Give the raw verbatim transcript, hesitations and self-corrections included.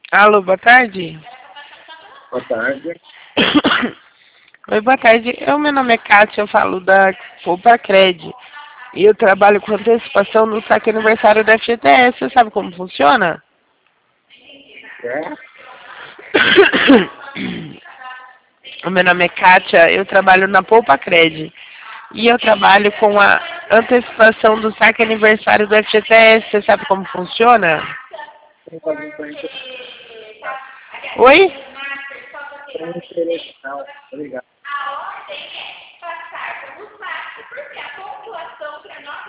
Alô, boa tarde. Boa tarde. Oi, boa tarde. Eu, meu nome é Kátia, eu falo da Poupa Cred. E eu trabalho com antecipação no saque aniversário da F G T S. Você sabe como funciona? É? O meu nome é Kátia, eu trabalho na Poupa Cred. E eu trabalho com a antecipação do saque aniversário do F G T S. Você sabe como funciona? Tem alguém para interesse? Oi? Tem interesse não. Obrigado.